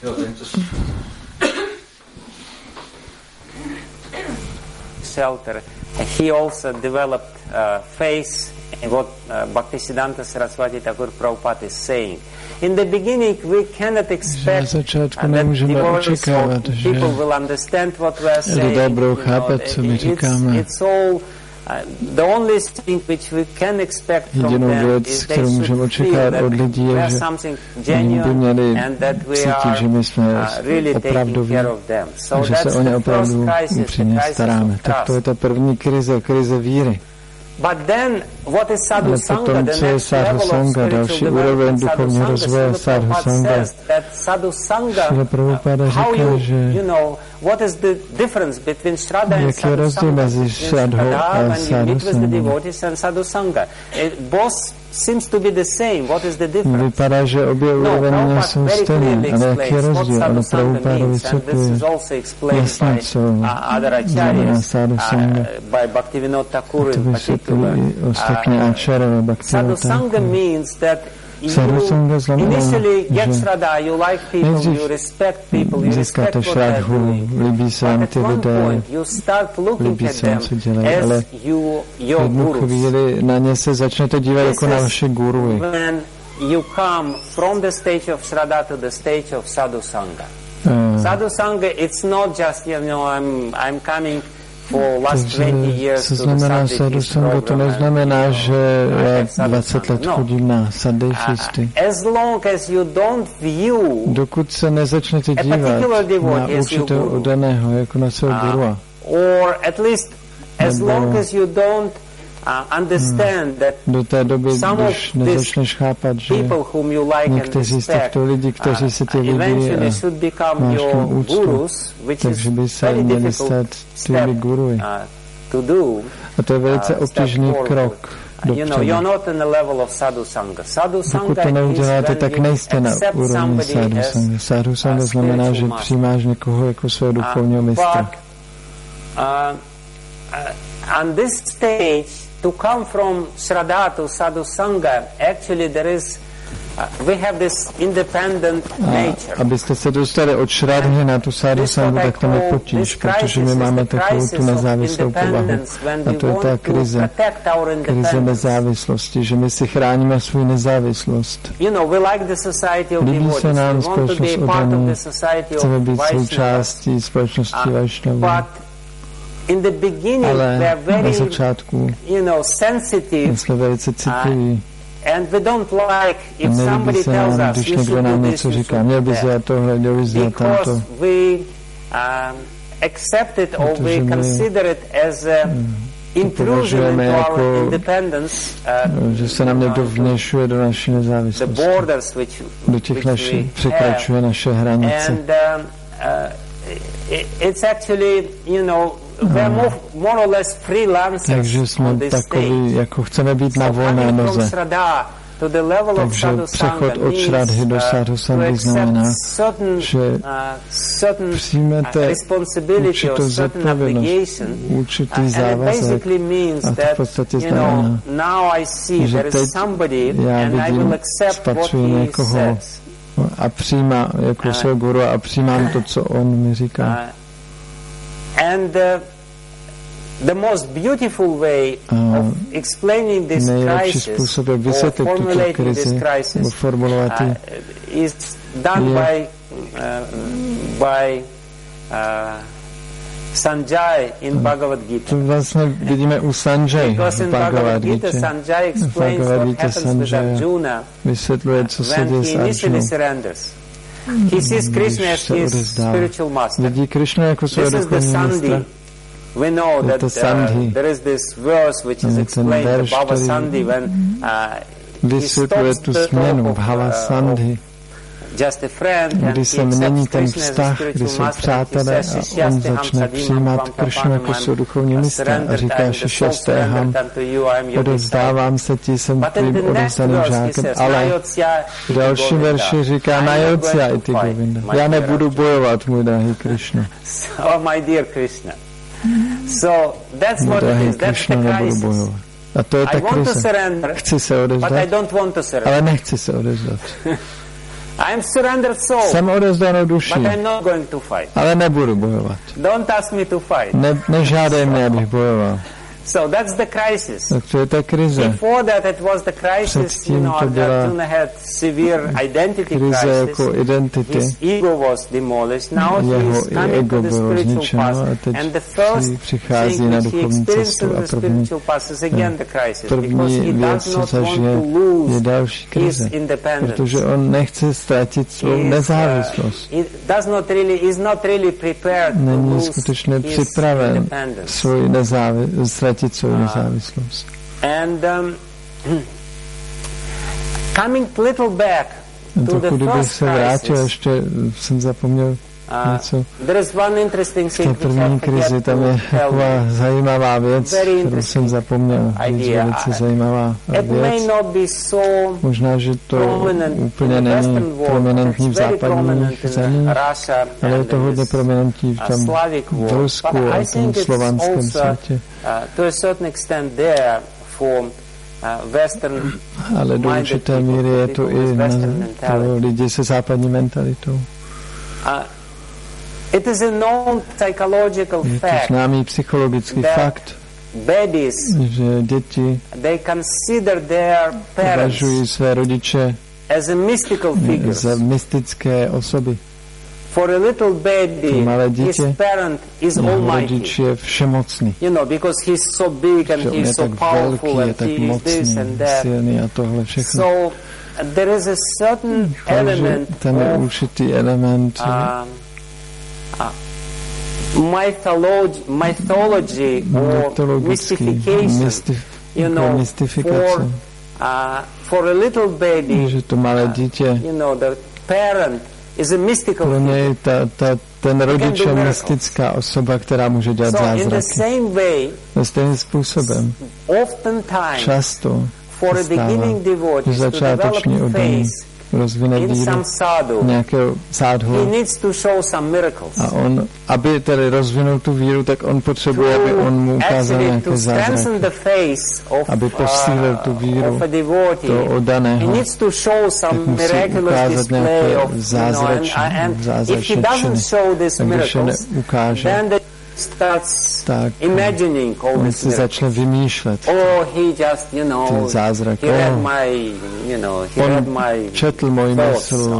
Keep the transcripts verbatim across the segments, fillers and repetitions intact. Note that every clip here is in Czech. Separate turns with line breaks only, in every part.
Shelter. He also developed uh, faith in what uh, Bhaktisiddhanta Saraswati Thakur Prabhupada is saying. In the beginning, we cannot expect uh, that devotees or people will understand what we are saying. You know, it's, it's all uh, the only thing which we can expect from them is they should feel that we are something genuine and that we are uh, really taking care of them. So that's the first crisis, the crisis of trust. But then, what is sadhu sangha? The next level of spiritual development, sadhu sangha. Srila Prabhupada says that sadhu sangha, how you, you know, what is the difference between Shraddha and sadhu sangha? Shraddha, when you meet with the devotees, and sadhu sangha. It both seems to be the same. What is the difference?
Vypadá, že obě úrovně jsou stejné, ale jaký je rozdíl? Ale Prabhupada vysvětluje jasně, co znamená sadhu sangha. A to vysvětlí ostatní áčarové Bhaktivinoda Thakur. Sadhu sangha znamená, že nejdřív získáte šrádhu, líbí se vám ty lidé, líbí se vám, co dělají, ale v jednu chvíli na ně se začnete dívat jako na vaše guruji.
You come from the stage of Shraddha to the stage of Sadhu Sangha. Uh, Sadhu Sangha, it's not just, you know, I'm, I'm coming for last twenty years to the Sadhu Sangha.
To neznamená, že já dvacet let chodím na sadhifisty.
As long as you don't view
dokud se nezačnete dívat na určitého oddaného jako na svého gurua.
Or at least as long as you don't Uh, understand that
do té doby, když nezačneš chápat, že někteří z těchto lidí, kteří se tě líbí a máš k úctu, takže by se měli stát tvými guruji. A to je velice obtížný krok dopředu. Pokud to neuděláte, tak nejste na úrovni sadhu sangha. Sadhu sangha znamená, že přijímáš někoho jako svého duchovního mistra.
On this stage, to come from Shraddha to Sadhu Sangha, actually there is, uh, we have this independent nature.
A abyste se dostali od Shraddhy na tu Sadhu Sangha, tak to nepotíž, protože my máme takovou tu nezávislou povahu. A to je ta krize, krize nezávislosti, že my si chráníme svou nezávislost. Líbí se nám společnost oddaní, chceme být součástí společnosti Vaishnavů.
In the beginning,
ale
we are very,
na začátku
you know, sensitive,
jsme velice citliví.
Uh, and we don't like if somebody
se
tells
nám,
us
když
you
někdo nám něco říká, měl bys dělat tohle, měl bys dělat tamto.
Because we um, accept it or we consider it as a intrusion into
jako,
our independence.
Uh, že se nám někdo vměšuje do naší nezávislosti.
The borders which,
do těch naši, překračuje naše hranice.
And, um, uh, it's actually, you know, we're more, more or less freelancers.
Takže jsme takový, jako chceme být na volné noze. Takže přechod od Shraddhy do Sadhu Sanghy znamená, že přijmete určitou zodpovědnost, určitý závazek. A to v podstatě znamená, že teď já vidím, spatřuji někoho a přijímám jako svého guru a přijímám to, co on mi říká.
And uh, the most beautiful way of explaining this crisis or formulating this crisis uh, is done by uh, by uh, Sanjay in Bhagavad Gita.
To vlastně vidíme u Sanjay v Bhagavad Gita.
Sanjay explains what happens with Arjuna
vysvětluje, co se děje s Arjunou.
He sees Krishna as his spiritual master.
Vidí Krishna jako svého duchovního mistra.
We know that uh, there is this verse which is explained, the Bhava Sandhi, when uh, he stops the talk of uh, just a friend and he accepts Krishna as a spiritual master. He says,
on začne přijímat Krishnu jako svého duchovního mistra a říká, Šišasteham, odevzdávám se ti, jsem tvým odevzdaným žákem, ale v dalším verši říká, Najocya iti Govinda. Já nebudu bojovat, můj drahý Krishna.
Oh, my dear Krishna. So that's what it is. That's the crisis.
A to je ta krize. Chci se odevzdat, ale nechci se odevzdat.
I'm surrendered soul,
jsem odevzdanou duší,
but I'm not going to fight.
Ale nebudu bojovat.
Don't ask me to fight.
Ne, nežádej mě, abych bojoval.
So that's the crisis.
Tak to je ta krize.
Before that it was the crisis, you know, Arjuna had severe identity
krize
crisis.
Jako identity.
His ego was demolished. Now he is coming to the spiritual path. And the first thing which he experiences in the spiritual path is again the crisis. Because he does not want to lose his independence.
Protože on nechce ztratit svou nezávislost.
He does not really, is not really prepared to
Není
lose
skutečně
his
připraven
independence.
svou nezávislost. Svou nezávislost.
And um, coming little back to the first
se vrátil, ještě jsem zapomněl uh, něco.
There is one interesting
v té první krizi tam je taková zajímavá věc, kterou jsem zapomněl. Je velice zajímavá věc. Možná, že to úplně není prominentní v západních zemích, ale je to hodně prominentní v tom v Rusku a v tom slovanském světě. Ale do určité míry je to i na pro lidi se západní mentalitou.
It is a known psychological
je to
fact.
Známý psychologický fakt,
babies,
že děti
they consider their parents
považují své rodiče
as a mystical figures.
za mystické osoby.
For a little baby, his parent is almighty.
Rodič je všemocný.
You know, because he's so big and he's so powerful and he is this and that.
Silný a tohle všechno.
So there is a certain element
ten je určitý element
um, Uh, mythology, mythology or mystification, mystif, you know, for, uh, for a little baby,
že to malé dítě,
you know, the parent is a mystical
pro něj ta, ta, ten rodič je mystická osoba, která může dělat
so
zázraky. Ve stejným způsobem, často
for a beginning devotee,
že začáteční oddaný rozvine víru nějakého sádhu. A on, aby tedy rozvinul tu víru, tak on potřebuje, aby on mu ukázal nějaké zázraky. Aby posílil tu víru toho oddaného, tak musí ukázat nějaké zázračné, zázračné činy. A když je neukáže, tak on si začne vymýšlet ty zázraky. On četl můj mysl,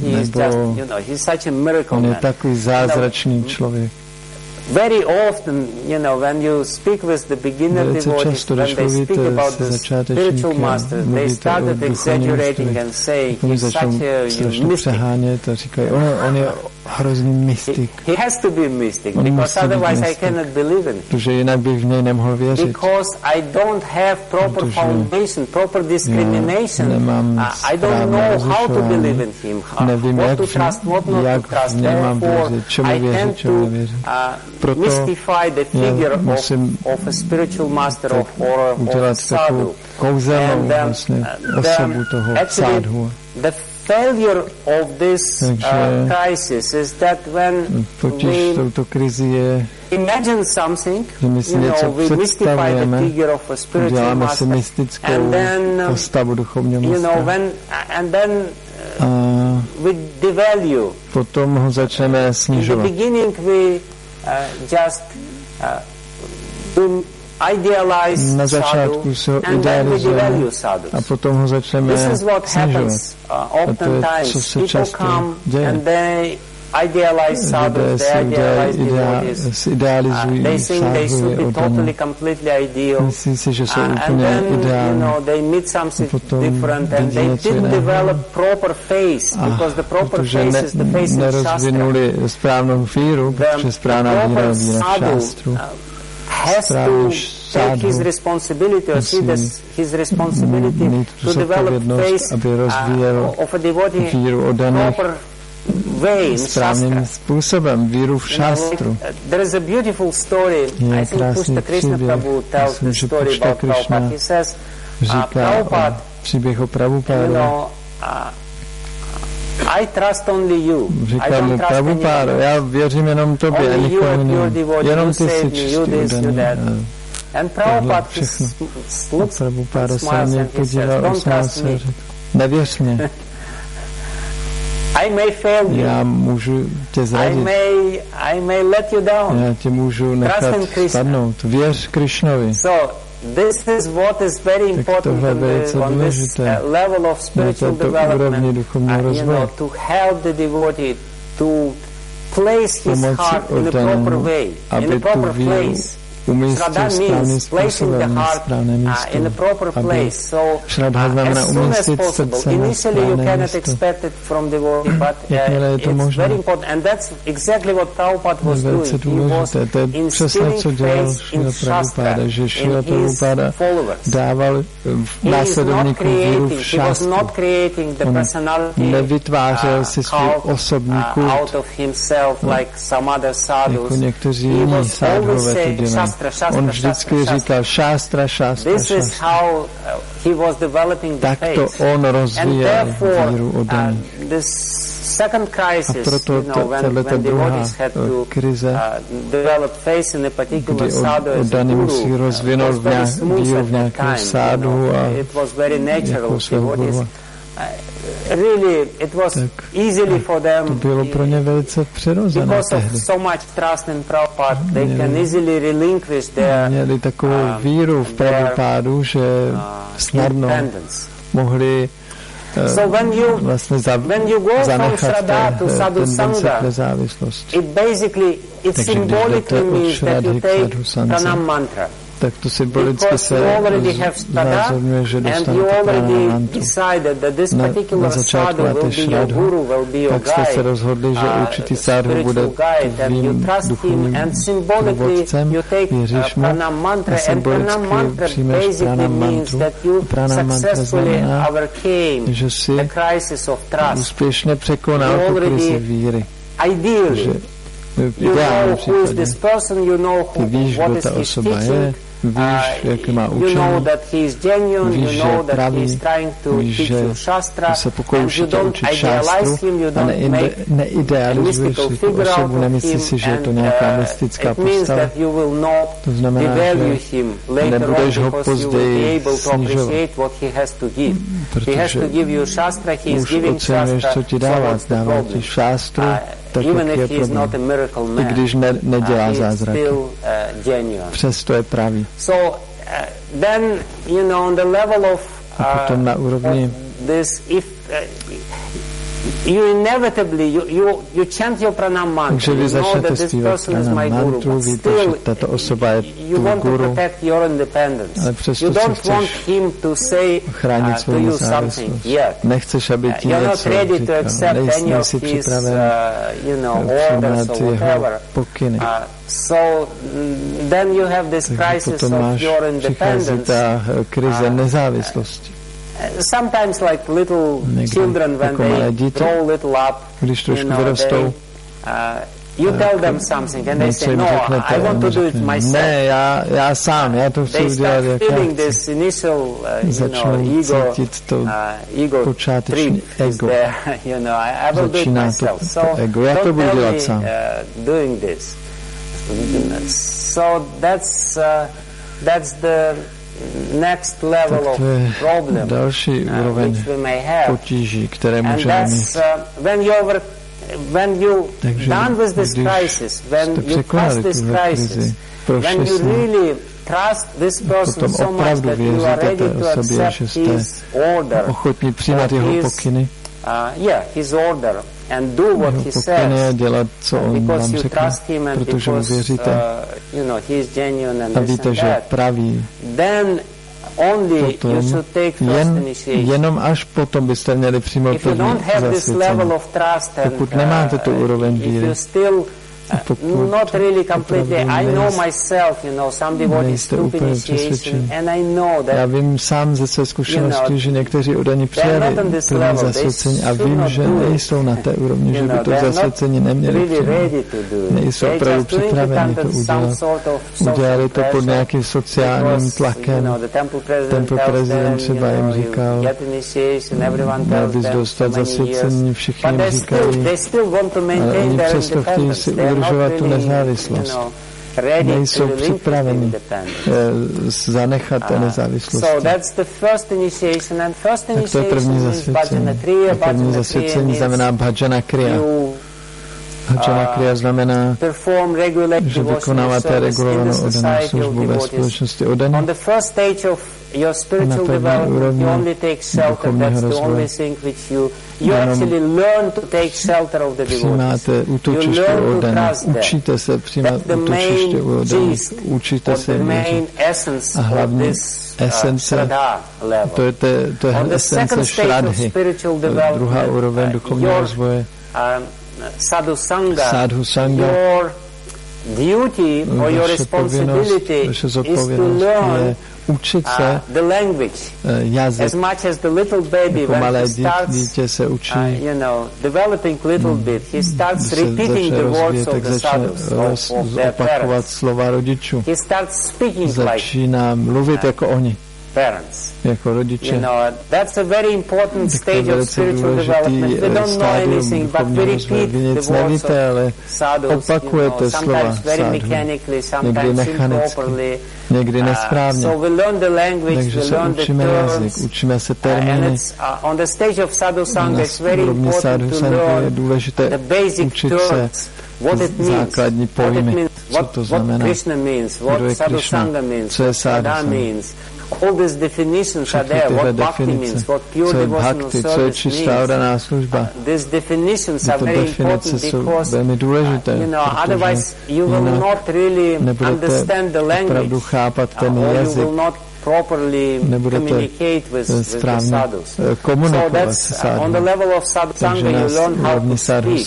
nebo on je takový zázračný člověk.
Very often, you know, when you speak with the beginner devotees, when they speak about the spiritual masters, they started exaggerating and saying he's such a mystic.
On, on je hrozný mystik.
He has to be mystic, because otherwise I cannot believe in him.
Protože jinak bych v něj nemohl věřit.
Because I don't have proper foundation, proper discrimination. I don't know how to believe in him, what to trust, what not to trust. Therefore, I tend to uh, mystify the figure of, of a spiritual master of, or of a sadhu. And um, uh, actually, the failure of this uh, crisis is that when we imagine something, you know, we mystify the figure of a spiritual master, and then, um, you know, when, and then uh, we devalue.
Potom ho začneme snižovat.
In the beginning we uh, just uh, idealize
na začátku se ho idealizujeme a potom ho začneme snižovat. A to je, co se často děje. Lidé si idealizují sádhu oddané. Myslí si, že jsou úplně ideální. A potom vidí něco jiného. A protože ne, nerozvinuli správnou víru, protože správná víra je víra v šástru. Správný sádhu musí mít tu zodpovědnost, aby rozvíjel víru oddaných správným způsobem, víru v šástru. Je krásný příběh, myslím, že Pušta Krišna říká o příběh o Prabhupádovi.
I trust only you.
Říká mu Prabhupádo, já věřím jenom tobě, nikomu jinému. Jenom ty jsi čistý oddaný.
And Prabhupada
Prabhupada se na mě podíval, usmál se a řekl, nevěř mě.
I may fail you.
Já můžu tě zradit.
I may, I may let you down.
Já tě můžu nechat spadnout. Věř Krišnovi.
So, this is what is very important on, the, on this uh, level of spiritual development, uh, you know, to help the devotee to place his heart in a proper way, in a proper place. Shraddha means placing the heart uh, in a proper place. So, uh, as soon as possible. Initially, you cannot expect it from the devotee, but uh, it's very important. And that's exactly what Prabhupada was doing. He was instilling faith in Shastra, in his followers. He is not creating, he was not creating the personality uh, cult uh, out of himself like some other sadhus. He was always saying Shastra.
On vždycky říkal šástra, šástra,
This is how uh, he was developing the faith.
On rozvíjel víru oddaní.
Uh, this second crisis, you know, when, when devotees had to uh, develop faith in a particular sadhu as a guru, uh, was very smooth at the time. You know, it was very natural. Devotees, uh, really, it was tak, easily for them,
to bylo pro ně velice přirozené
because of so much trust in Prabhupada, they měli, can easily relinquish their
měli takovou uh, víru v Prabhupádu, že uh, snadno mohli uh, so when you, vlastně za, when you go zanechat té tendence k nezávislosti.
It basically, it symbolically means that you take pranam mantra.
Tak to symbolicky se znázorňuje, že dostanete pranam mantru. Na, na začátku máte šradhu, tak jste se rozhodli, že určitý sádhu bude tvým duchovním průvodcem, věříš mu a symbolicky přijmeš pranam mantru. Pranam mantra znamená, že si úspěšně překonal tu krizi víry. Že v ideálním případě ty víš, kdo ta osoba je, víš, jak má učení, víš, že je pravý, víš, že se pokouší tě učit šástru a ne, neidealizuješ si tu osobu, nemyslíš si, že je to nějaká mystická postava. To znamená, že nebudeš ho později snižovat, protože už ocenuješ, co ti dává, dává ti šástru, tak jak je problém. I když ne, nedělá zázraky. Přesto je pravý. A potom na úrovni
You inevitably, you, you, you chant your pranam mantra.
Takže vy začnete zpívat pranam mantru, víte, že tato osoba je tvůj guru, ale přesto si chceš ochránit svou nezávislost. Nechceš, aby ti něco říkal, nejsi připraven přijímat jeho pokyny. Takže potom máš, přichází ta krize nezávislosti.
Sometimes like little children when they grow little up, you know, they, uh, you tell them something and they say, no, I want to do it myself.
Ne, já, já sám, já to chci udělat, jak já chci.
This initial, uh,
začnou you know, ego,
cítit
to
uh, ego
počáteční ego.
There, you know, I, I will do it myself.
To, to ego. Já to budu dělat sám.
Uh, doing this. So that's, uh, that's the next level of problem,
další
uh,
úroveň
which we may have.
Potíží, které můžeme mít.
Uh, when you over, when you Takže done with this crisis, when you trust this crisis, when you really trust this person so much that you are ready to accept his order,
ochotní přijímat jeho pokyny,
uh, yeah, his order, and do what he says,
dělat, co on
because
vám
you
řekne,
trust him and
protože mu
because,
věříte,
uh, you know, he is genuine and
a víte,
this
že
and that.
praví.
Then only
potom,
you should take first
jen,
initiation.
jenom až potom byste měli přijmout první zasvěcení. Pokud nemáte tu úroveň víry,
not really completely. I know myself, you know, some devotees took initiation, and I know that.
Já vím sám ze své zkušenosti, že někteří oddaní přijali první zasvěcení a vím, že nejsou na té úrovni, že by to zasvěcení neměli přijmout. Nejsou opravdu připraveni to udělat. Udělali to pod nějakým sociálním tlakem. Temple prezident třeba jim říkal, měl bys dostat zasvěcení, všichni jim říkají, ale oni přesto chtějí si udržovat tu nezávislost. nejsou připraveni zanechat té nezávislosti. Tak to je první zasvěcení. První zasvěcení znamená bhajana kriya. Bhajana kriya znamená, že vykonáváte regulovanou oddanou službu ve společnosti oddaných.
Your spiritual development, you only take shelter. That's the only thing which you you actually learn to take shelter of the devotees. You learn to trust them. That's the main gist or the main essence of this uh, Shraddha level. On the second stage of spiritual development, uh, your uh, sadhu sangha, your duty or your responsibility is to learn
učit se
uh, the language,
jazyk.
As much as the little baby,
jako
when
malé
he starts,
dítě se učí,
uh, you know, developing little bit, he starts repeating the words of the sadhus, of, of their parents.
Slova rodičů.
He starts speaking
Začíná
like
mluvit uh, jako oni.
Parents.
Jako rodiče.
You know, that's a very important stage of spiritual development. We don't know anything, but we repeat the words of sadhus, you know, sometimes very mechanically, sometimes improperly.
Někdy nesprávně.
Uh, so we learn the language,
Takže
we
se
learn
učíme
the terms,
jazyk, učíme se termíny.
Uh, and it's, uh, on the stage of sadhu sangha, it's very important to learn the basic terms. What it means,
základní pojmy,
what, it means, what,
co to znamená,
what Krishna means, what sadhu sangha means, what sadha means. All these definitions are there. What bhakti means, what pure devotional service means. Uh, these definitions are very important because, uh, you know, otherwise you will not really understand the language, uh, or you will not properly communicate with, with the sadhus. So that's uh, on the level of sadhu sangha you learn how to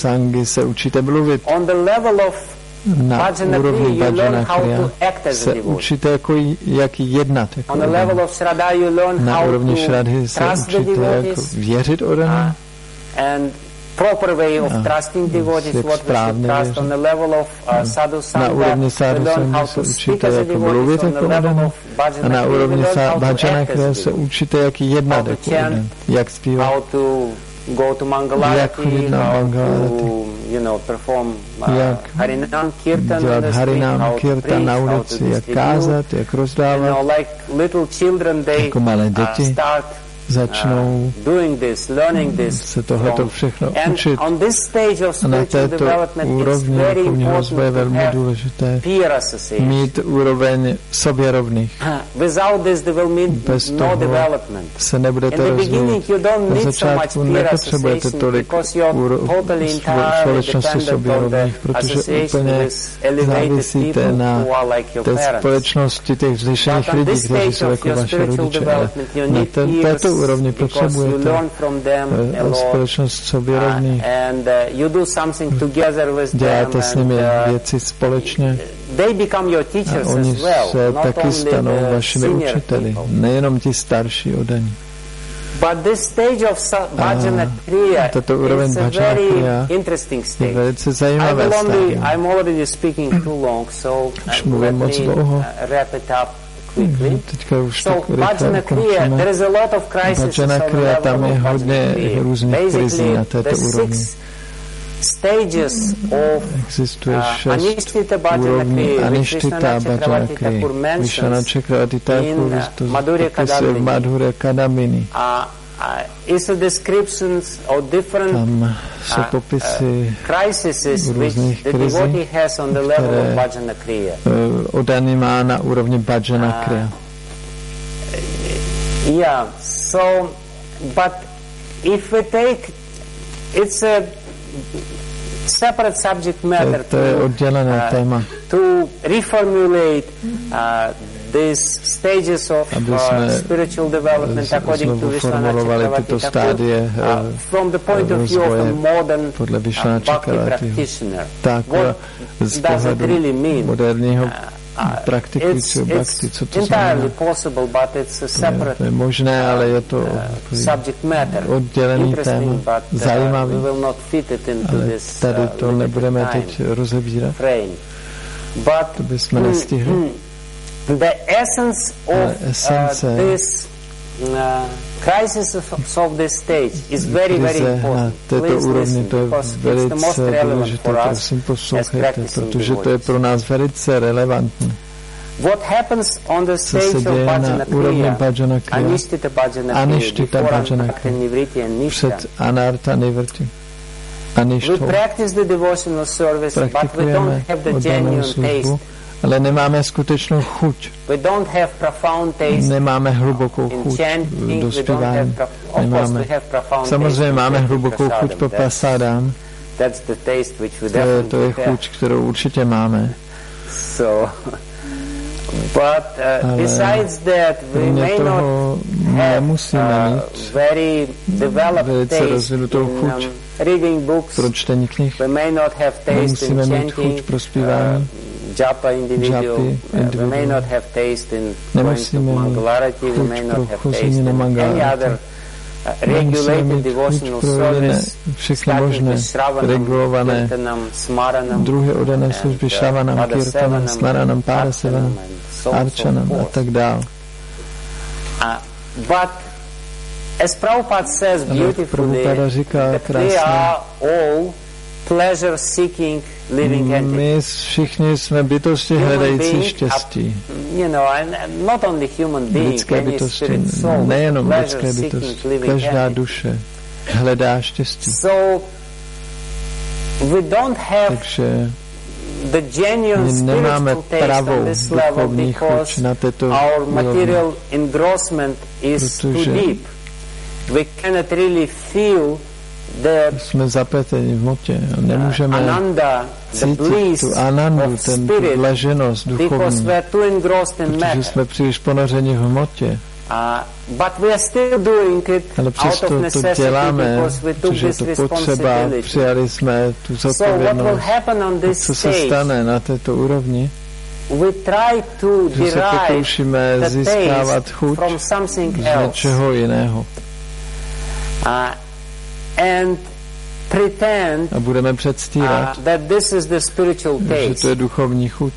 speak. On the level of
na úrovni bhajana kriya se učíte, jako, jak jednat. Jako
on the level of Shraddha you learn
na
how
úrovni Shraddhy se učíte, jako věřit oddaným.
And proper way of trusting devotees, what we should trust. On the level of uh, sadhu sangha, we learn how to speak as a devotee. On the level of bhajana kriya, we learn how to act as a
se učíte, jak jednat, jako oddaný. Jak zpívat.
How to go to Mangalarati, how to, you know, perform uh, Harinam Kirtan on the street, how to preach, how to distribute. You know, like little children, they uh, start
začnou
uh, doing this, learning this
se tohleto všechno učit.
On this stage of
a na této úrovni duchovního rozvoje je velmi důležité mít úroveň sobě rovných. Bez toho se nebudete rozvíjet. Na začátku nepotřebujete tolik společnosti sobě rovných, protože úplně závisíte na té společnosti těch vzlišených lidí, kteří jsou jako vaše rodiče. Ale na této úrovni potřebujete společnost sobě rovných. Děláte s nimi věci společně a oni se taky stanou vašimi učiteli, nejenom ti starší oddaní.
But this stage of bhajana kriya is a very interesting stage. I will only, I'm already speaking too long, so uh, let me uh, wrap it up quickly. So bhajana kriya, there is a lot of crises on the level of bhajana kriya. Basically, the six stages of uh, Anishtita Bhajana Kriya, which Vishwanath Chakravarti Thakur mentions in uh, Madhurya Kadamini, uh, uh, is a description of different uh, uh, crises which the devotee has on the level of Bhajana Kriya.
Oddaný má na úrovni Bhajana Kriya.
Yeah, so, but if we take, it's a separate subject matter
to, to, uh,
to reformulate uh, these stages of uh, spiritual development according to Vishwanath Chakravarti Thakur uh, from the point of view of a modern uh, bhakti practitioner. What does it really mean? Uh, it's, it's entirely possible, but it's a separate uh, subject matter. Interesting, but uh, we will not fit it into this uh, time frame. But mm, the essence of uh, this uh, crisis of, of this stage is very, very important. Please listen, because it's the most relevant for us as practicing devotees. What happens on the stage of Bhajana Kriya, Anishtita Bhajana Kriya, before Anartha Nivriti and Nishta, we practice the devotional service, but we don't have the genuine taste.
Ale nemáme skutečnou chuť.
We don't have profound taste.
Nemáme hlubokou chuť do zpívání. Nemáme. Samozřejmě máme hlubokou chuť po pasádám.
That's the taste which we
to, je, to je chuť, kterou určitě máme.
So, but uh, besides that, we may not have uh, very developed taste in um, reading books.
Pro čtení knih.
We may not have taste in chanting. Uh, Japa individual, uh, we may not have taste in going to Mangalarati, we may not have taste in any other uh, regulated devotional service, starting with Shravanam, Kirtanam, Smaranam,
druhé odané služby Shravanam, Kirtanam, Smaranam, Parasevanam, Arčanam a tak dál.
But as Prabhupada says beautifully, that they are all pleasure-seeking living entities.
My všichni jsme bytosti hledající štěstí.
You know, and not only human being,
lidské bytosti, nejenom lidské bytosti. Každá duše hledá štěstí.
So we don't have
Takže
the genuine spiritual taste on this level because our material engrossment is too deep. We cannot really feel the
jsme zapleteni v motě a nemůžeme
ananda,
cítit tu anandu, ten blaženost duchovní, protože jsme příliš ponořeni v hmotě.
Uh, but we are still doing it
ale přesto
out of
to děláme, protože to potřeba, přijali jsme tu zodpovědnost. Co se stane na této úrovni?
We try to
že se pokoušíme získávat chuť z něčeho jiného.
Uh, and pretend
a budeme předstírat,
uh, that this is the spiritual taste.
Že to je duchovní chuť.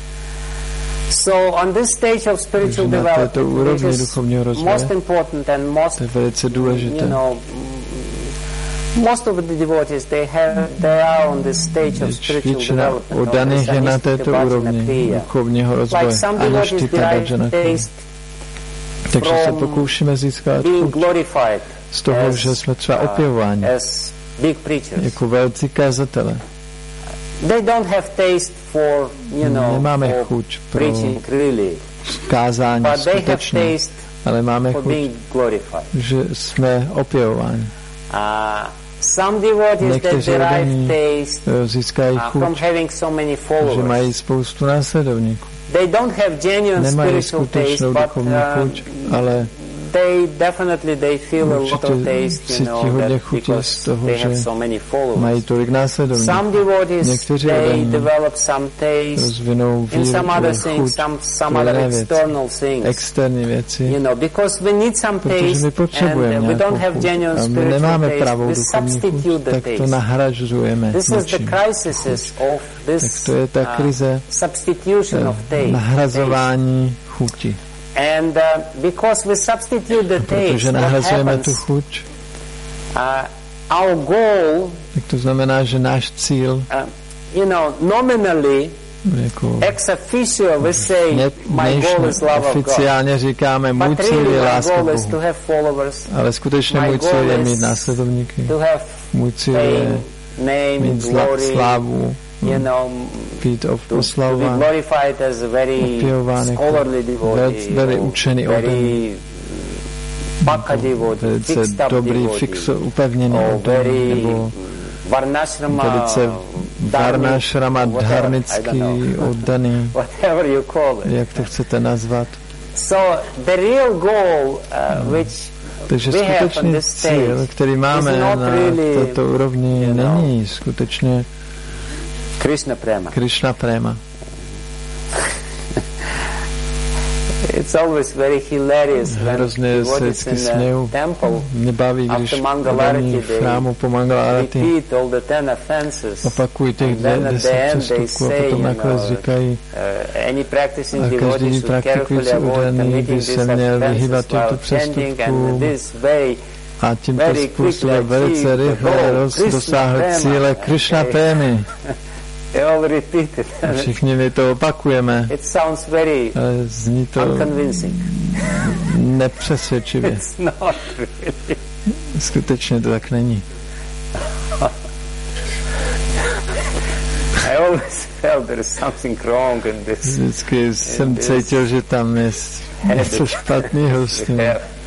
So on this stage of spiritual development, which is most important and most,
to je velice důležité.
You know, most of the devotees they have they are on this stage of spiritual development.
Oddaných je na této úrovni duchovního rozvoje. Anishtita Bhajana Kriya. Takže se pokoušíme získat chuť z toho, že jsme třeba opěvováni jako velcí kazatele.
They don't have taste for, you know,
nemáme chuť pro
preaching really,
kázání
but they have
skutečně,
taste
ale máme
for
chuť,
being glorified.
že jsme opěvováni.
Uh, some devotees that derive taste
získají
uh,
chuť,
from having so many followers.
že mají spoustu následovníků.
They don't have genuine
nemají
spiritual taste, but
uh, chuť, ale
they definitely they feel a lot of taste, you know, that because
toho,
they have so many followers.
Mají tolik následovníků.
Some devotees they develop some taste in some other things, some some other external things.
Externí věci.
You know, because we need some taste and we don't have genuine spiritual taste. We substitute the taste.
Tak to nahrazujeme.
This is the crisis of this uh, substitution of taste.
Nahrazování chuti.
And uh, because we substitute the taste, what happens, uh, our goal,
tak to znamená, že náš cíl,
uh, you know, nominally, jako ex officio, we say, ne, my goal is love of God.
Oficiálně říkáme, můj cíl je láska Bohu. Ale skutečně můj cíl je mít následovníky. Můj cíl je mít slávu, you know, to, to be
glorified as a very scholarly devotee,
very učený,
very bhakti devotee, fixed up
dobrý, fixo, upevněný
devotee, nebo
velice varnashrama dharmický, oddaný,
whatever you call it.
Jak to chcete nazvat.
So the real goal, uh, which
takže skutečný cíl, který máme na této úrovni, není skutečně
Krishna Prema.
Krishna Prema.
It's always very hilarious when
devotees in the
temple after Mangalarati they repeat all the ten offenses and then at the end they say, you know, uh, any practicing devotee should carefully avoid committing these offenses while chanting, and this way
a tímto způsobem velice rychle dosáhl cíle Krishna prémy. Všichni my to opakujeme. Ale zní to nepřesvědčivě. Skutečně to tak není. Vždycky jsem cítil, že tam je něco špatného s tím.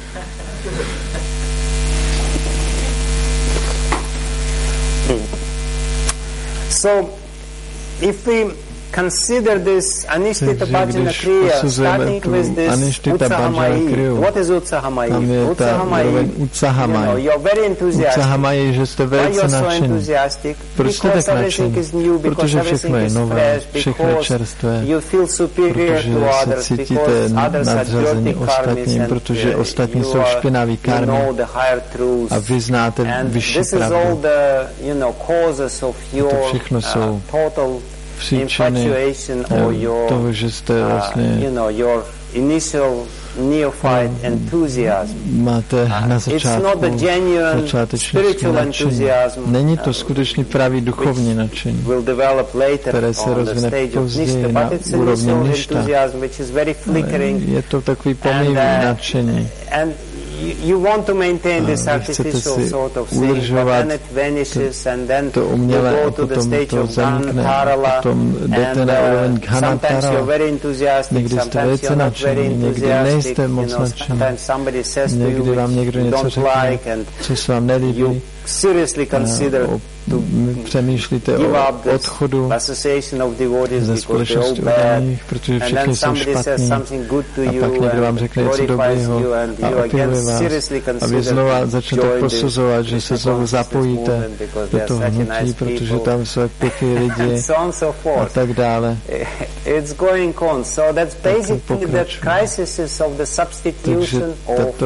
So, if we consider this Anishtita Bhajana Kriya, starting with this Utsahamayi. What is Utsahamayi? Utsahamayi, you know, you're very enthusiastic. Why you're so enthusiastic? Because everything is new, because everything is fresh, because you feel superior to others, because others are dirty karmis, and you know the higher truths. And this is all the, you know, causes of your uh, total infatuation or your,
toho, že jste vlastně,
uh, you know, your initial neophyte enthusiasm.
Máte na začátku začáteční nadšení. Není to skutečně pravý duchovní nadšení, které se rozvine později na úrovni ništa. Je to takový pomývý nadšení.
You want to maintain this artificial sort of thing, but then it vanishes, and then you go to the stage of Ghanatharala, and uh, sometimes you're very enthusiastic, sometimes you're not very enthusiastic, you know, sometimes somebody says to you which you don't like, and you seriously consider to give up this association of devotees because they're all bad, and then somebody says something good to you and glorifies you, and you again seriously consider to join this because this movement because they're such nice people, and so on and so forth. It's going on. So that's basically the crisis of the substitution of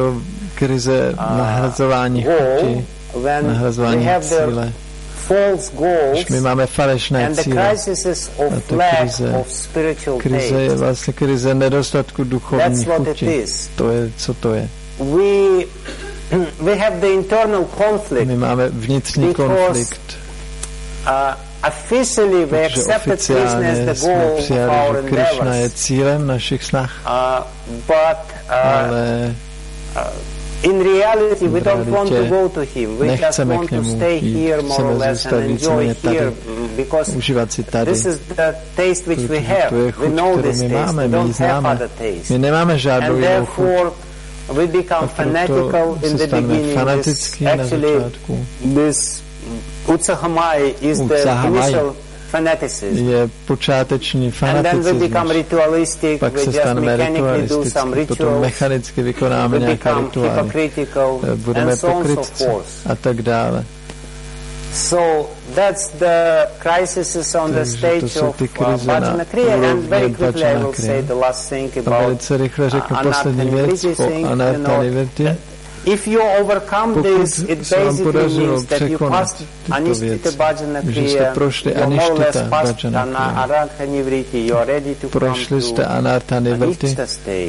uh, when we have the false goals and the crisis of lack of spiritual taste. That's what it is. We, we have the internal conflict because uh, officially we accepted Krishna as the goal of our endeavors. Uh, but uh, uh, in reality, we don't want to go to him. We just want to stay here more or less and enjoy here because this is the taste which we have. We know this taste. We don't have other taste. And therefore, we become fanatical in the beginning. This, actually, this Utsahamai is the initial fanaticism. And then we become ritualistic, we just mechanically do some rituals, we become hypocritical, and so on and so forth. So that's the crisis on the stage of uh, Bhajana Kriya, and very quickly I will say the last thing about uh, Anartha-Nivritti thing, you know. If you overcome this, it basically means that you passed Anishtita Bhajana Kriya, you're more or less passed Anartha-Nivritti, you're ready to come to Anishta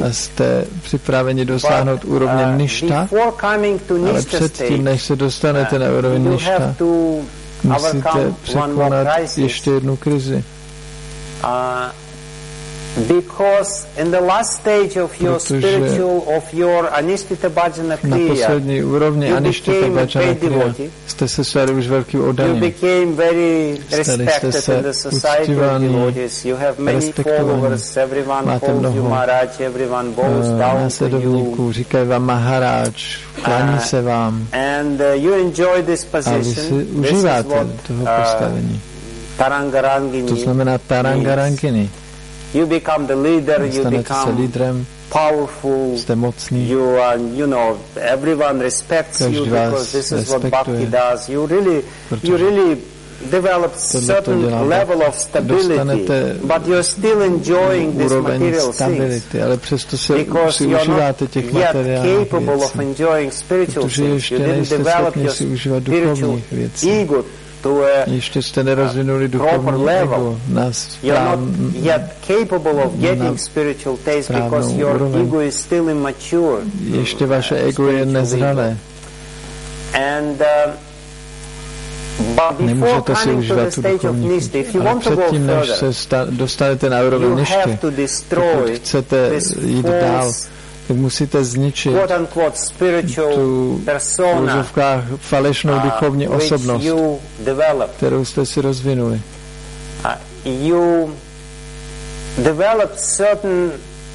state. But uh, before coming to Nishta state, uh, you have to overcome one more crisis. Uh, Because in the last stage of your spiritual, of your Anishtita Bhajana Kriya, you became a great devotee, you became very respected in the society of devotees, you have many followers, everyone calls you Maharaj, everyone bows down to you, uh, and uh, you enjoy this position. This is what uh, Tarangarangini means. You become the leader, you become powerful, you are, you know, everyone respects you because this is what Bhakti does. You really, you really develop certain level of stability, but you're still enjoying this material things because you're not yet capable of enjoying spiritual things. You didn't develop your spiritual ego to a proper level. You're not yet capable of getting spiritual taste because your ego is still immature.
Ještě vaše ego je nezralé.
And uh, but before coming to the stage of Nishti, if you want to go further, you have to destroy this false,
musíte zničit tu v falešnou duchovní osobnost, kterou jste si rozvinuli.
You developed certain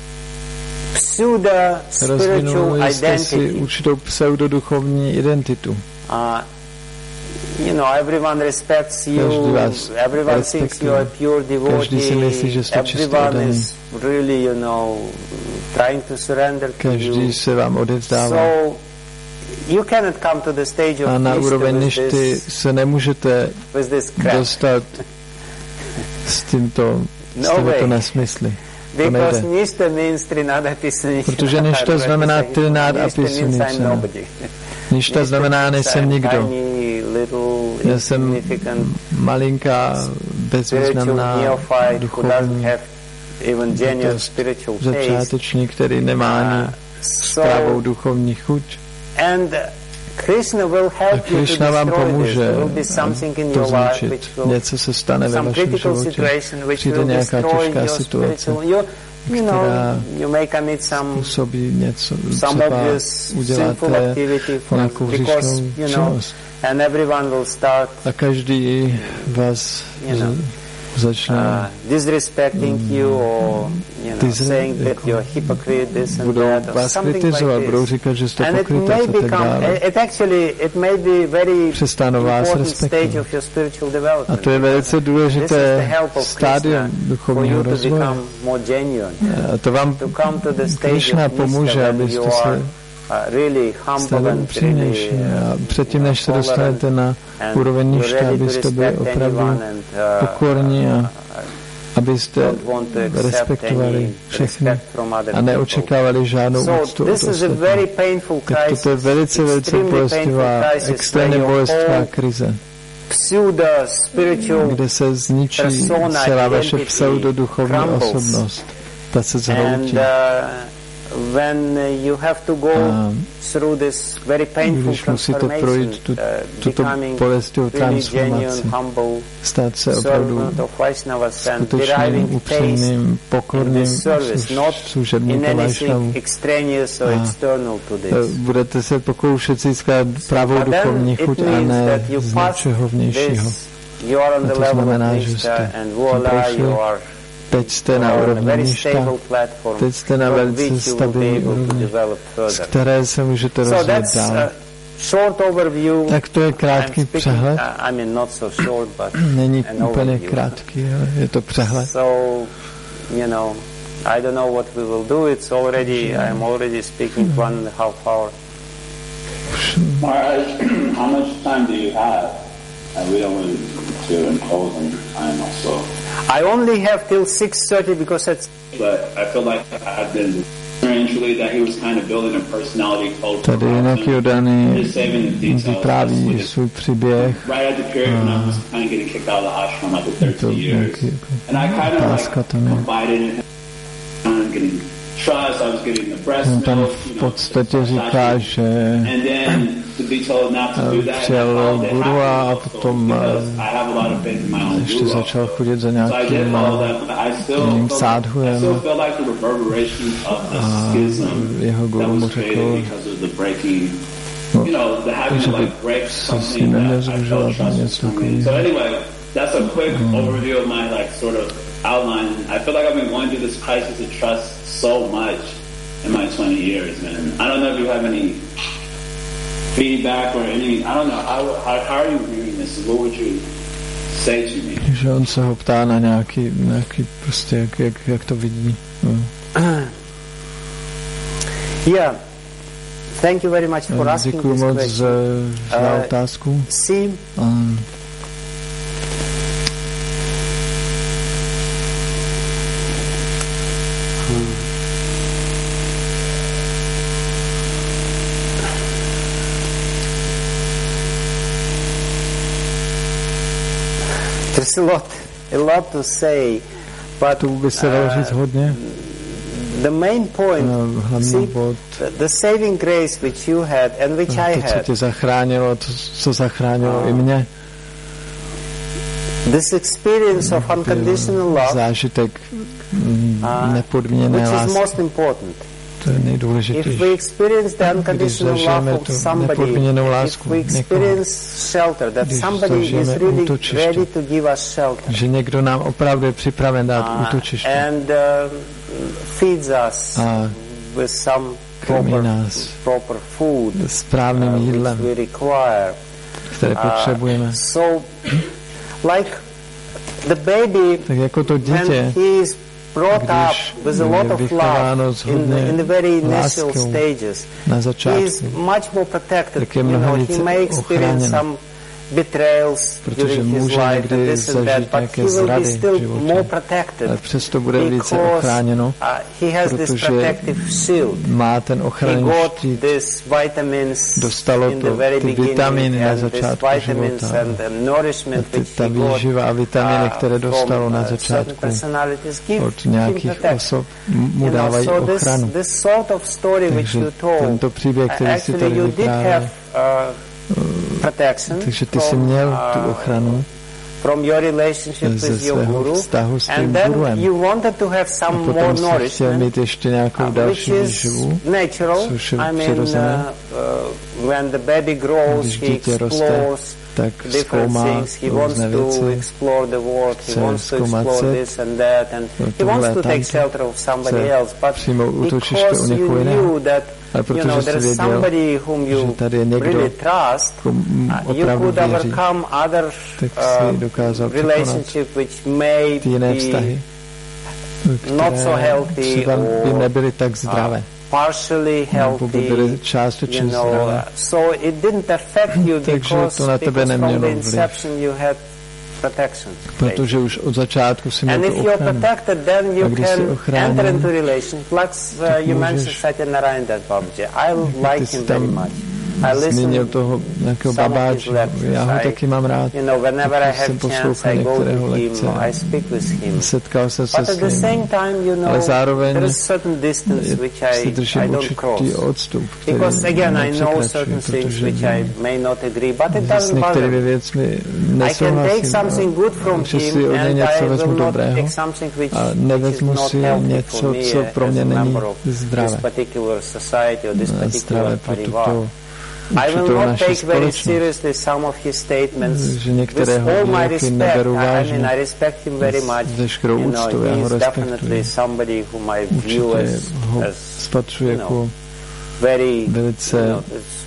pseudo-spiritual identity.
Určitou pseudoduchovní identitu.
You know, everyone respects you, everyone thinks you are a pure devotee, everyone is really, you know, trying to surrender to you. So, you cannot come to the stage of Nishti with this,
se nemůžete
with this crap.
dostat s tímto, s tímto nesmysly.
Because Nishta means Trinada Pisunicha.
Protože Nishta znamená Trinada Pisunicha. Nishta znamená nejsem nikdo. Já jsem malinká, bezvýznamná duchovní začátečník, který nemá ani správou duchovní chuť. A Krishna vám pomůže to zničit. Něco se stane ve vašem životě. Přijde nějaká těžká situace, která způsobí něco, třeba uděláte nějakou hříšnou činnost. A každý vás začne
uh, disrespecting you or you know, saying that you're a hypocrite, this and that, or something like this. And it may become, it actually, it may be very important stage of your spiritual development.
A to je velice důležité stádium duchovního rozvoje. A to vám Krishna pomůže, abyste se stali upřímnější. A předtím, než se dostanete na úroveň nižší, abyste byli opravdu pokorní a abyste respektovali všechny a neočekávali žádnou úctu od ostatních. Tak toto je velice, velice bolestivá, extrémně bolestivá krize, kde se zničí celá vaše pseudoduchovní osobnost. Ta se zhroutí.
When you have to go through this very painful transformation,
tu, tuto bolestivou transformaci, stát se opravdu skutečným, upřímným, pokorným služebníkem Vaishnavu. Budete se pokoušet získat pravou duchovní chuť a ne z něčeho vnějšího. A to znamená, že jste prošli. Teď jste na úrovni nižta, teď jste na velice stabilní úrovni, z které se můžete rozvíjet dál. Tak to je krátký přehled. Není úplně krátký, ale je to přehled.
I don't know what we will do. It's already, I am already speaking one and a half hour.
Maharaj, how much time do you have? And we don't want to impose on your time also.
I only have till six thirty because it's...
But I feel like I've been eventually that he was kind of building a personality cult.
Tady jinak Jodany vypráví svůj příběh.
Right at the period when I was kind of getting kicked out of the ashram after thirteen years. And I kind of like confided in him. I'm getting trust, I was getting the breast milk,
v podstatě říká, že přijal guru a potom ještě začal chodit za nějakým jiným sádhujem a jeho guru mu řekl, no, že by se s ním neměl zružovat něco takového.
That's a quick overview of my like sort of outline. I feel like I've been going through this crisis of trust so much in my twenty years, man. I don't know if you have any feedback or any. I don't know how how, how are you viewing this? What would you say to me?
Že on se ho ptá na nějaký, nějaký prostě jak, jak, jak to vidí. No.
Yeah. Thank you very much for asking
this question. Děkuji moc za, za otázku.
See.
Um,
There's a lot, a lot to say, but
tu by se dalo říct hodně.
The main point, see, the saving grace which you had and which I had.
To, co tě zachránilo, to, co zachránilo uh, i mě.
This experience of unconditional love,
zážitek nepodmíněné lásky.
Which is most important.
To je nejdůležitější.
If we experience the unconditional love of somebody, if we experience shelter, that somebody is really ready to give us shelter,
že někdo nám opravdu je připraven dát uh, útočiště,
and uh, feeds us
a
with some proper, proper food,
správným uh, jídlem,
we require,
které potřebujeme.
Uh, so, like the baby,
tak jako to dítě,
brought up with a lot of love in the, in the very initial stages, he is much more protected. You know, he may experience some betrayals during his life and this and that, but he will be still more protected because uh, he has this protective shield. He got these vitamins in the very beginning and these vitamins and the nourishment which he got uh, from uh, certain personalities give him protection. You know, so this, this sort of story which you told, uh, actually you did have uh, protection from, uh, from your relationship with your guru, and then you wanted to have some more nourishment, uh, which is natural. I mean, uh, uh, when the baby grows, he explores different things. He wants to explore the world. He wants to explore this and that, and he wants to take shelter of somebody else. But because you knew that, you know, there is somebody whom you really trust, uh, you could overcome other uh, relationship which may be not so healthy or partially healthy, you know, uh, so it didn't affect you because, because from the inception you had protection.
Protože už od začátku si měl
tu ochranu. And if you're protected, then you can enter into relations. Like uh, you mentioned Satyanarayana Das Babaji. I like him very much. I listen
toho nějakého babáče. Já ho taky mám rád.
You know, whenever I have chance, I go to him, I speak with him.
Setkal se se
But at the same time, you know, there is certain distance which I, I don't cross. Because again, I know certain things which I may not agree, but it doesn't bother me. I can take something good from him and I will not take something which, which is not healthy for me as a member of this particular society or this particular parivar. I will not take very seriously some of his statements. With all my respect, I mean, I respect him very much. You know, he is definitely somebody whom I view as, as you know, very, you know,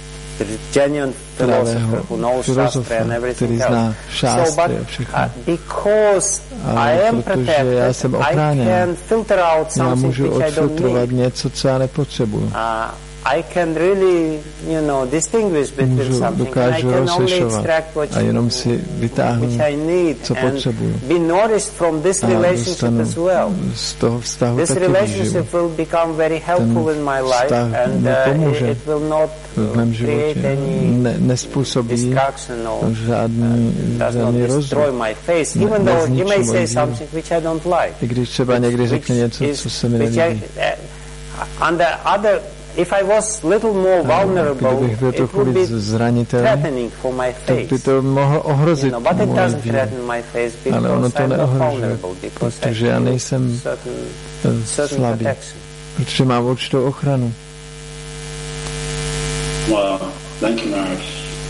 genuine philosopher who knows Shastra and everything else. So, but uh, because I am protected, I can filter out something which I don't need. Uh, I can really, you know, distinguish between something, and I can only extract what you, which I need and be nourished from this relationship as well. This relationship will become very helpful in my life, and uh, it, it will not uh, create any destruction or uh, does not destroy my faith, even though he may say something which I don't like, which, which is, which I, uh, under other. If I was little more vulnerable, it would be threatening for my face. You know, but it doesn't threaten my face because I'm not vulnerable, because I feel certain, certain protection.
Protože mám určitou ochranu.
Well, thank you, Maharaj.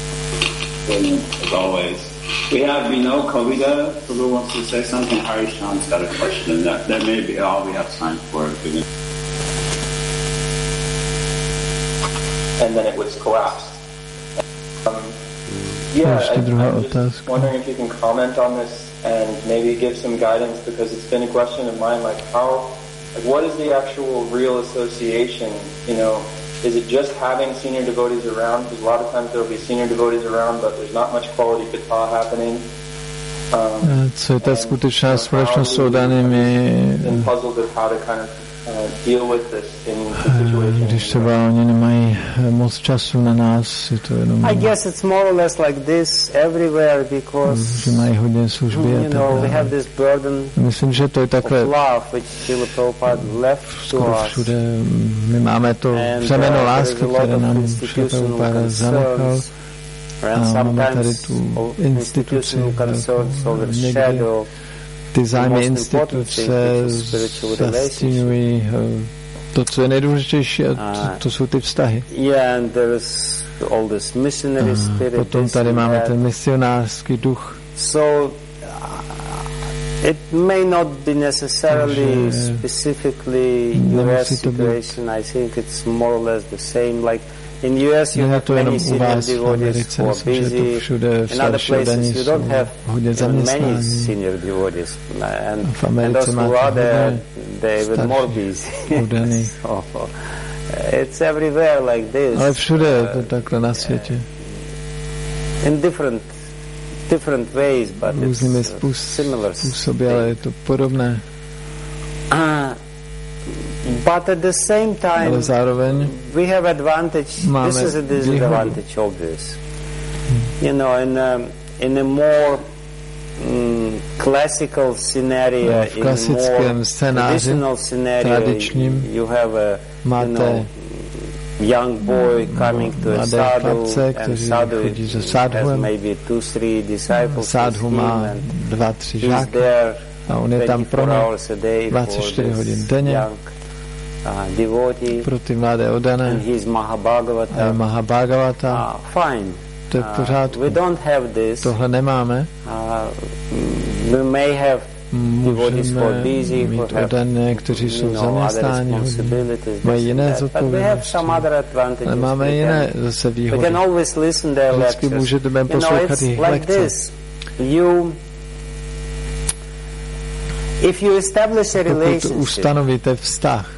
As always. We have Vino Kavita, who wants to say something. Harish Shan's got a question. That, that may be all we have time for.
And then it was collapsed. Um, yeah, I, I'm just wondering if you can comment on this and maybe give some guidance, because it's been a question of mine, like how, like what is the actual real association, you know, is it just having senior devotees around? Because a lot of times there will be senior devotees around, but there's not much quality katha happening. Um,
Co je ta skutečná společnost s oddanými?
And puzzled with how to kind of
Když třeba oni nemají moc času na nás, je to jenom...
I guess it's more or less like this everywhere because
že mají hodně služby a tak dále.
We have this burden
Myslím, že to je takhle skoro všude. My máme to břemeno lásky, které nám Šrila Prabhupáda zanechal. A máme tady tu instituci, někdy ty zájmy instituce zastínují to, co je nejdůležitější, a to, to jsou ty vztahy. A potom tady máme ten misionářský duch.
It may not be necessarily specifically U S situation. I think it's more or less the same. Like in U S you have many senior devotees who are busy. In other places you don't have many senior devotees. And, and those who are there, they're even more busy. So, it's everywhere like this.
Ale všude je to takhle na světě.
In different different ways, but
různými
it's uh, similar.
Způsoby, ale je to podobné.
Uh, but at the same time,
ale zároveň
we have advantage. This is a disadvantage, obvious. Hmm. You know, in a, in a more um, classical scenario,
no, v klasickém scénáři, tradičním,
you have a,
máte
you know, young boy coming to a sadhu, and sadhu has maybe two, three disciples.
Sadhu má dva, tři žáky a on je tam pro ně dvacet čtyři hodin denně pro ty mladé oddané. A je Mahabhagavata. To je v pořádku. Tohle nemáme. Můžeme mít oddané, kteří jsou v zaměstnání, mají jiné zodpovědnosti, ale máme jiné zase výhody. Vždycky můžeme poslouchat jejich lekce. Pokud ustanovíte vztah,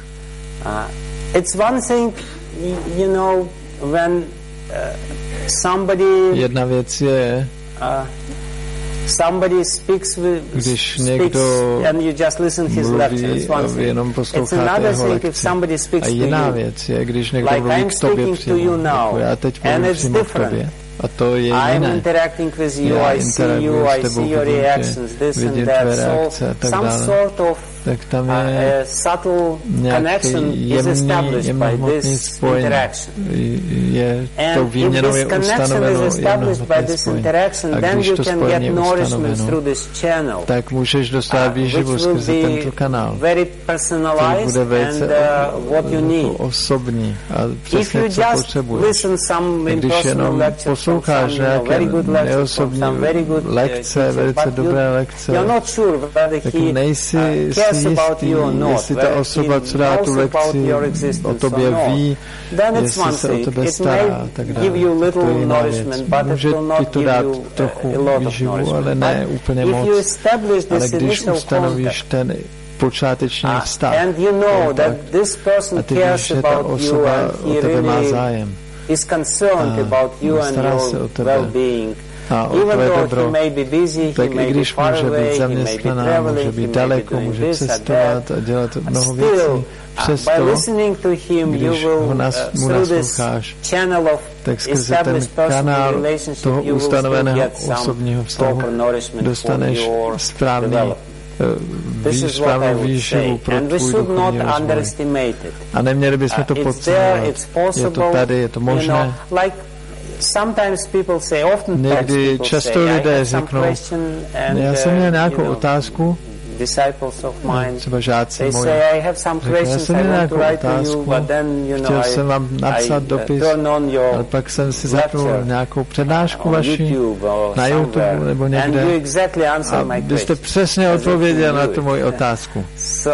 jedna věc je,
somebody speaks with,
když někdo
and you just listen his lecture. It's one thing.
Jenom posloucháte jeho lekci. A jiná věc je, když někdo
like
mluví k tobě přímo, jako já teď mluvím přímo k tobě. A to je jiné.
I'm interacting with you, I see you, I see your reactions, this and that. So some sort of
tak tam je
uh, subtle connection is established by this interaction.
Je to výměnou je ustanoveno jemnohmotné spojení. A když to spojení je ustanoveno, tak můžeš dostat výživu skrze tento kanál, který bude velice osobní a přesně co potřebuješ. A když jenom posloucháš nějaké neosobní lekce, velice dobré lekce, tak nejsi si jistý, jestli ta osoba, co dá tu lekci, o tobě ví, jestli se o tebe stará a tak dále. To je jiná věc. Může ti to dát trochu výživu, ale ne úplně moc. Ale když ustanovíš ten počáteční vztah, kontakt, a ty víš, že ta osoba o tebe má zájem a stará se o tebe, a o tvoje dobro, tak i když může být zaměstnaná, může být daleko, může cestovat a dělat mnoho věcí, přesto, když ho nas, mu nasloucháš, tak skrze ten kanál toho ustanoveného osobního vztahu dostaneš správný správnou výživu pro tvůj duchovní rozvoj. A neměli bychom to podceňovat. Je to tady, je to možné. Někdy často lidé řeknou, já jsem měl nějakou otázku, třeba žáci moji, řeknou, já jsem měl nějakou otázku, chtěl jsem vám napsat dopis, ale pak jsem si zapnul nějakou přednášku vaši na YouTube nebo někde a vy jste přesně odpověděl na tu moji otázku.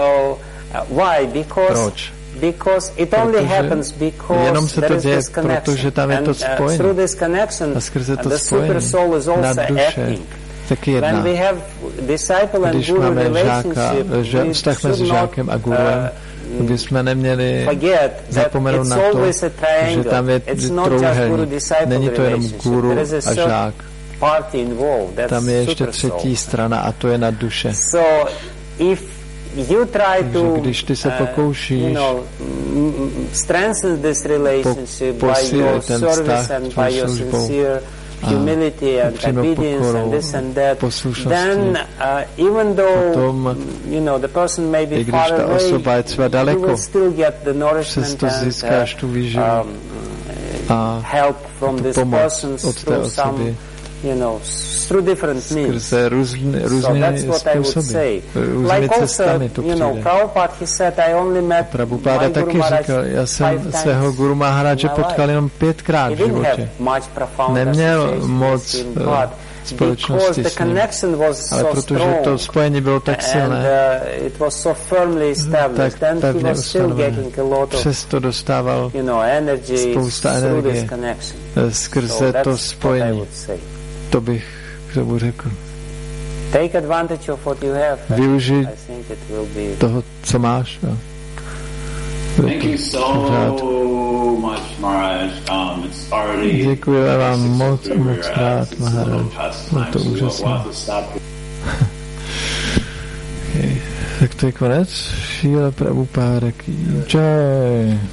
Proč?
Because it only happens because
jenom se to děje, protože tam je to spojení. A skrze to spojení na duše taky jedná. Když máme žáka, vztah mezi žákem a guruem, bychom neměli zapomenout na to, že tam je trojúhelník. Není to jenom guru a žák. Tam je ještě třetí strana a to je na duše.
you try to,
když ty se pokoušíš,
uh, you know, strengthen this relationship po, by your service and by your sincere humility and obedience and this and that, then uh, even though potom, you know the person may be far away, you will still get the nourishment and uh, um, help from this person through some, you know, through different means. So that's what I would say. Like also, you know, Prabhupada, he said, I only met my Guru Maharaj five
svého Guru Maharaje potkal jenom pětkrát v životě. Neměl moc společnosti s ním. Ale protože to spojení bylo tak silné, tak pevně ustanovené. Přesto dostával spousta energie skrze to spojení. To bych k tomu řekl. Využij toho, co máš. Jo.
Thank you so much, Maharaj. Um, it's already
Děkuji vám moc, moc krát, Maharaj. No to úžasné. Okay. Tak to je konec. Šíla Prabhupáda ki jai.